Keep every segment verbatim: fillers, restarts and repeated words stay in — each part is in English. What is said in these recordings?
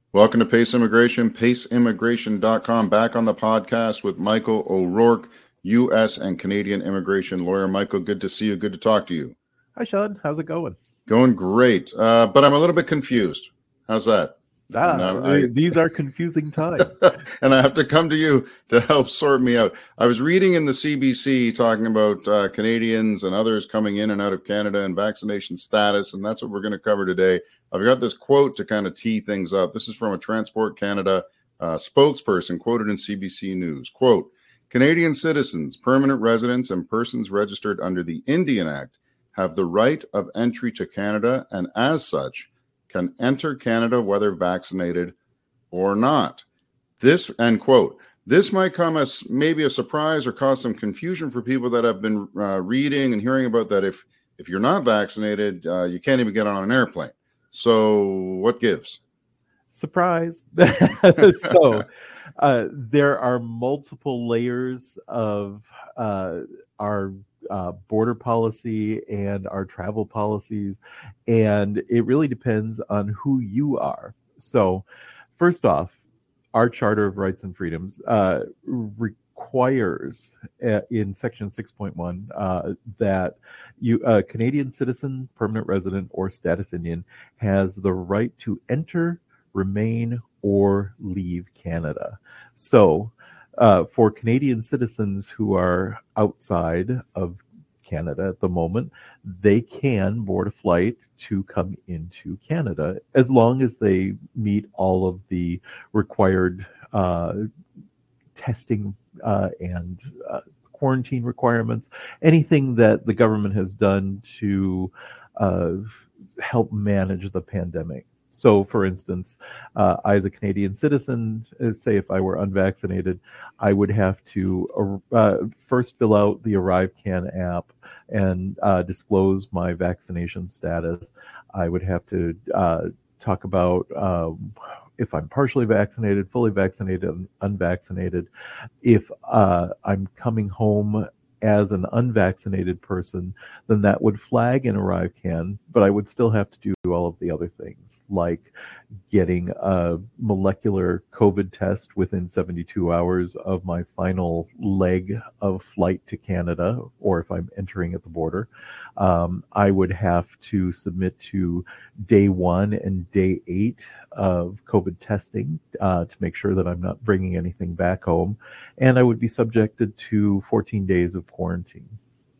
Welcome to Pace Immigration, pace immigration dot com. Back on the podcast with Michael O'Rourke, U S and Canadian immigration lawyer. Michael, good to see you. Good to talk to you. Hi, Sean. How's it going? Going great, uh, but I'm a little bit confused. How's that? Ah, I, these are confusing times. And I have to come to you to help sort me out. I was reading in the C B C talking about uh, Canadians and others coming in and out of Canada and vaccination status, and that's what we're going to cover today. I've got this quote to kind of tee things up. This is from a Transport Canada uh, spokesperson quoted in C B C News. Quote, Canadian citizens, permanent residents, and persons registered under the Indian Act have the right of entry to Canada and as such can enter Canada whether vaccinated or not. This, end quote. This might come as maybe a surprise or cause some confusion for people that have been uh, reading and hearing about that if, if you're not vaccinated, uh, you can't even get on an airplane. So what gives? Surprise. so uh, there are multiple layers of uh, our uh, border policy and our travel policies, and it really depends on who you are. So first off, our Charter of Rights and Freedoms uh, requires uh, in Section six point one uh, that you, a Canadian citizen, permanent resident, or status Indian has the right to enter, remain, or leave Canada. So uh, for Canadian citizens who are outside of Canada at the moment, they can board a flight to come into Canada as long as they meet all of the required uh, testing uh, and uh, quarantine requirements, anything that the government has done to uh, help manage the pandemic. So, for instance, uh, I, as a Canadian citizen, say if I were unvaccinated, I would have to uh, first fill out the ArriveCan app and uh, disclose my vaccination status. I would have to uh, talk about uh, if I'm partially vaccinated, fully vaccinated, unvaccinated. If uh, I'm coming home as an unvaccinated person, then that would flag in ArriveCan, but I would still have to do all of the other things, like getting a molecular COVID test within seventy-two hours of my final leg of flight to Canada, or if I'm entering at the border. Um, I would have to submit to day one and day eight of COVID testing uh, to make sure that I'm not bringing anything back home. And I would be subjected to fourteen days of quarantine.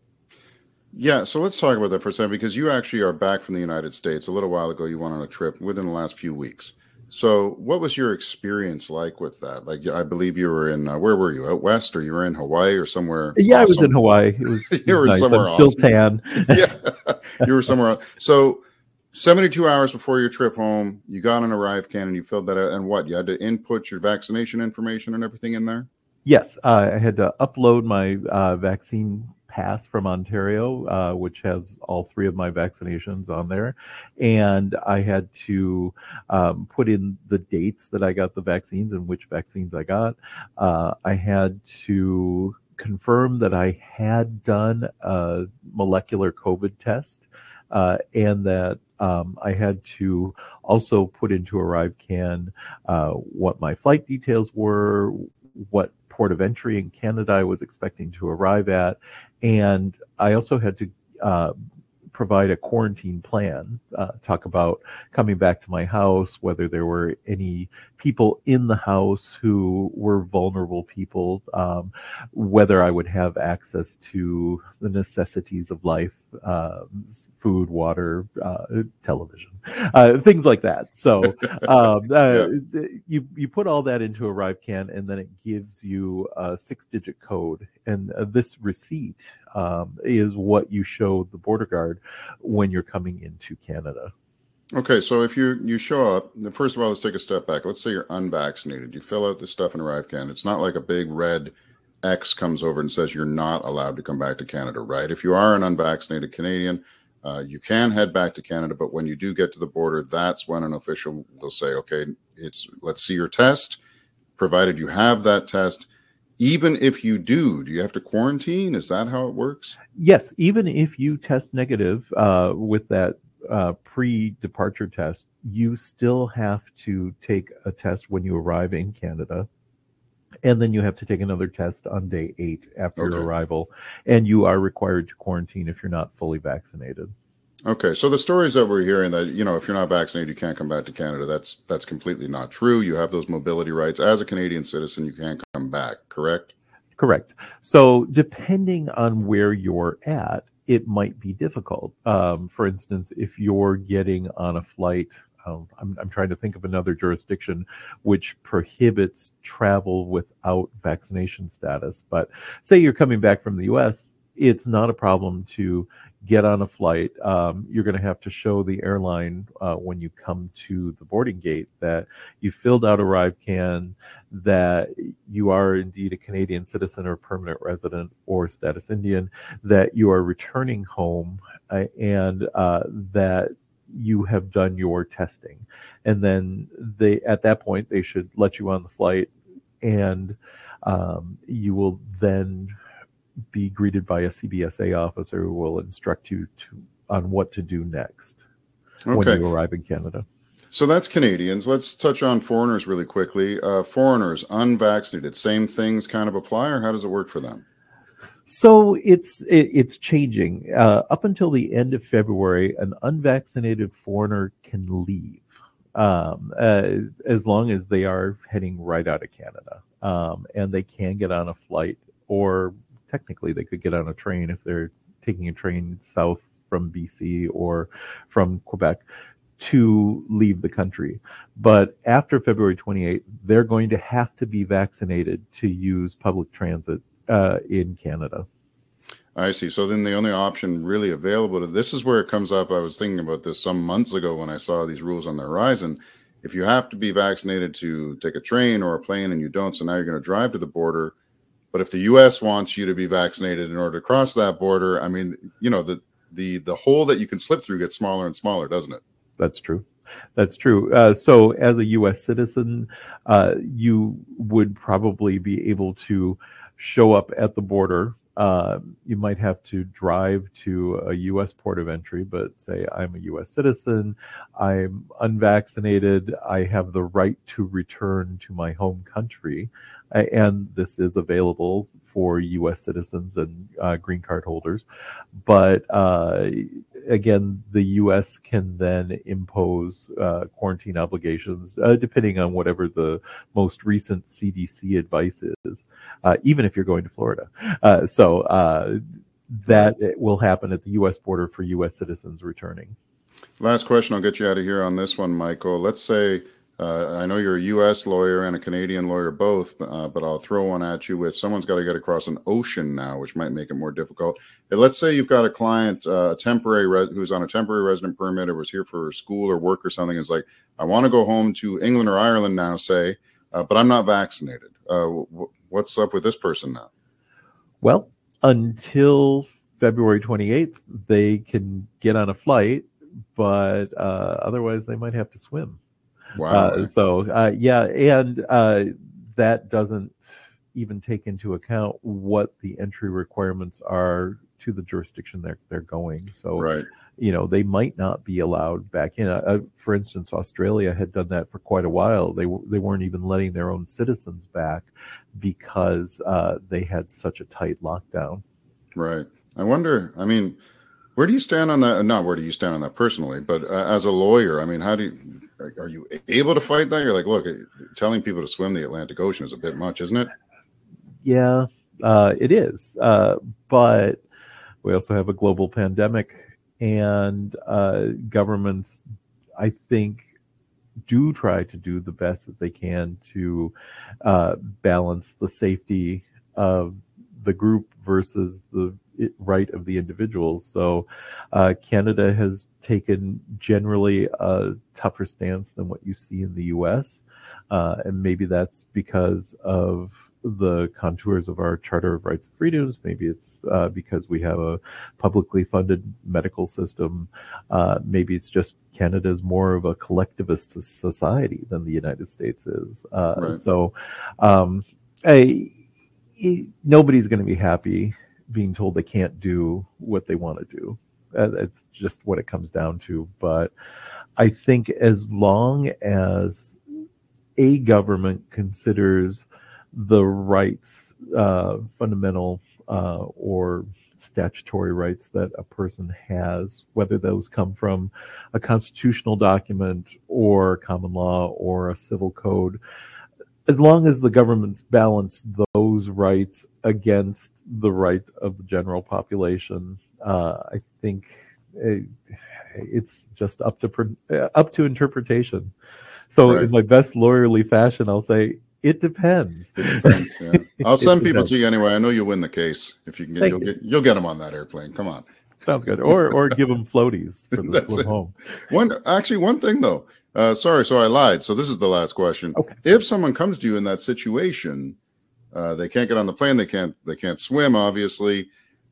Yeah, so let's talk about that for a second, because you actually are back from the United States. A little while ago, you went on a trip within the last few weeks. So what was your experience like with that? Like, I believe you were in, uh, where were you, out west, or you were in Hawaii or somewhere? Yeah, awesome? I was in Hawaii. It was, it you was were nice. somewhere I'm awesome. Still tan. Yeah, you were somewhere else. So seventy-two hours before your trip home, you got on ArriveCan and you filled that out. And what, you had to input your vaccination information and everything in there? Yes, uh, I had to upload my uh, vaccine pass from Ontario, uh, which has all three of my vaccinations on there. And I had to um, put in the dates that I got the vaccines and which vaccines I got. Uh, I had to confirm that I had done a molecular COVID test uh, and that Um, I had to also put into ArriveCan uh, what my flight details were, what port of entry in Canada I was expecting to arrive at, and I also had to uh, provide a quarantine plan, uh, talk about coming back to my house, whether there were any people in the house who were vulnerable people, um, whether I would have access to the necessities of life, uh, food, water, uh, television, uh, things like that. So um, uh, yeah. you you put all that into ArriveCan, and then it gives you a six-digit code. And uh, this receipt um, is what you show the border guard when you're coming into Canada. Okay, so if you you show up, first of all, let's take a step back. Let's say you're unvaccinated. You fill out the stuff in ArriveCan. It's not like a big red X comes over and says you're not allowed to come back to Canada, right? If you are an unvaccinated Canadian, uh, you can head back to Canada, but when you do get to the border, that's when an official will say, okay, it's let's see your test, provided you have that test. Even if you do, do you have to quarantine? Is that how it works? Yes, even if you test negative uh, with that uh, pre-departure test, you still have to take a test when you arrive in Canada. And then you have to take another test on day eight after Okay. your arrival. And you are required to quarantine if you're not fully vaccinated. Okay, so the stories that we're hearing that, you know, if you're not vaccinated, you can't come back to Canada, that's that's completely not true. You have those mobility rights. As a Canadian citizen, you can't come back, correct? Correct. So depending on where you're at, it might be difficult. Um, for instance, if you're getting on a flight, um, I'm, I'm trying to think of another jurisdiction which prohibits travel without vaccination status. But say you're coming back from the U S, it's not a problem to get on a flight. Um, you're going to have to show the airline uh, when you come to the boarding gate that you filled out ArriveCan, that you are indeed a Canadian citizen or permanent resident or status Indian, that you are returning home, uh, and uh, that you have done your testing. And then they, at that point, they should let you on the flight, and um, you will then be greeted by a C B S A officer who will instruct you to on what to do next Okay. when you arrive in Canada. So that's Canadians. Let's touch on foreigners really quickly. Uh, foreigners, unvaccinated, same things kind of apply, or how does it work for them? So it's it, it's changing. Uh, up until the end of February, an unvaccinated foreigner can leave, um, as, as long as they are heading right out of Canada, um, and they can get on a flight, or technically they could get on a train if they're taking a train south from B C or from Quebec to leave the country. But after February twenty-eighth, they're going to have to be vaccinated to use public transit uh, in Canada. I see. So then the only option really available to this is where it comes up. I was thinking about this some months ago when I saw these rules on the horizon. If you have to be vaccinated to take a train or a plane and you don't, so now you're going to drive to the border. But if the U S wants you to be vaccinated in order to cross that border, I mean, you know, the the the hole that you can slip through gets smaller and smaller, doesn't it? That's true. That's true. Uh, so as a U S citizen, uh, you would probably be able to show up at the border. Uh, you might have to drive to a U S port of entry, but say, I'm a U S citizen, I'm unvaccinated, I have the right to return to my home country. Uh, and this is available for U S citizens and uh, green card holders. But uh, again, the U S can then impose uh, quarantine obligations, uh, depending on whatever the most recent C D C advice is, uh, even if you're going to Florida. Uh, so uh, that will happen at the U S border for U S citizens returning. Last question, I'll get you out of here on this one, Michael. Let's say, uh, I know you're a U S lawyer and a Canadian lawyer both, uh, but I'll throw one at you with someone's got to get across an ocean now, which might make it more difficult. And let's say you've got a client, uh, temporary res- who's on a temporary resident permit or was here for school or work or something. Is like, I want to go home to England or Ireland now, say, uh, but I'm not vaccinated. Uh, w- what's up with this person now? Well, until February twenty-eighth, they can get on a flight, but uh, otherwise they might have to swim. Wow. Uh, so, uh, yeah, and uh, that doesn't even take into account what the entry requirements are to the jurisdiction they're, they're going. So, right. you know, they might not be allowed back in. Uh, for instance, Australia had done that for quite a while. They, they weren't even letting their own citizens back because uh, they had such a tight lockdown. Right. I wonder, I mean, where do you stand on that? Not where do you stand on that personally, but uh, as a lawyer, I mean, how do you, are you able to fight that? You're like, look, telling people to swim the Atlantic Ocean is a bit much, isn't it? Yeah, uh, it is. Uh, but we also have a global pandemic, and uh, governments, I think, do try to do the best that they can to uh, balance the safety of the group versus the right of the individuals. So uh, Canada has taken generally a tougher stance than what you see in the U S. Uh, and maybe that's because of the contours of our Charter of Rights and Freedoms. Maybe it's uh, because we have a publicly funded medical system. Uh, maybe it's just Canada's more of a collectivist society than the United States is. Uh, Right. So um, I, nobody's going to be happy being told they can't do what they want to do. Uh, It's just what it comes down to. But I think as long as a government considers the rights, uh, fundamental uh, or statutory rights that a person has, whether those come from a constitutional document or common law or a civil code, as long as the governments balance those rights against the right of the general population, uh, I think it, it's just up to uh, up to interpretation. So, right. In my best lawyerly fashion, I'll say it depends. It depends. Yeah. I'll send people to you anyway. I know you'll win the case if you can get. You'll get you'll get them on that airplane. Come on. Sounds good. Or or give them floaties for the swim it. home. One actually one thing though. Uh, sorry, so I lied. So this is the last question. Okay. If someone comes to you in that situation, uh, they can't get on the plane, they can't they can't swim, obviously.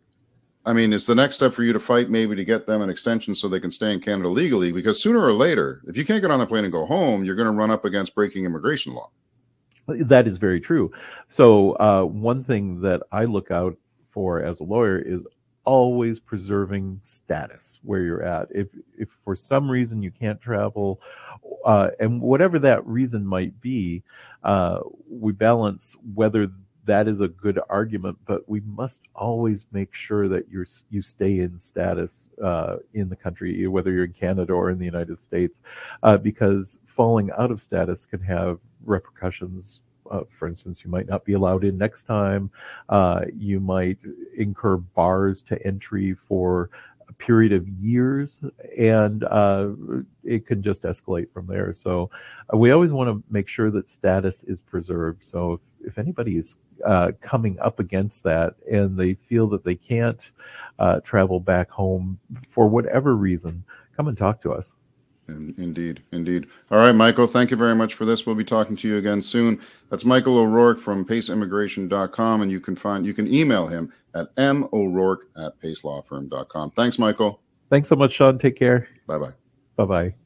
I mean, is the next step for you to fight maybe to get them an extension so they can stay in Canada legally? Because sooner or later, if you can't get on the plane and go home, you're going to run up against breaking immigration law. That is very true. So uh, one thing that I look out for as a lawyer is always preserving status where you're at. If if for some reason you can't travel, uh, and whatever that reason might be, uh, we balance whether that is a good argument, but we must always make sure that you're you stay in status uh, in the country, whether you're in Canada or in the United States, uh, because falling out of status can have repercussions. Uh, for instance, you might not be allowed in next time. Uh, you might incur bars to entry for a period of years, and uh, it can just escalate from there. So uh, we always want to make sure that status is preserved. So if, if anybody is uh, coming up against that and they feel that they can't uh, travel back home for whatever reason, come and talk to us. Indeed, indeed. All right, Michael, thank you very much for this. We'll be talking to you again soon. That's Michael O'Rourke from pace immigration dot com, and you can find you can email him at m o'rourke at pace law firm dot com. Thanks, Michael. Thanks so much, Sean. Take care. Bye-bye. Bye-bye.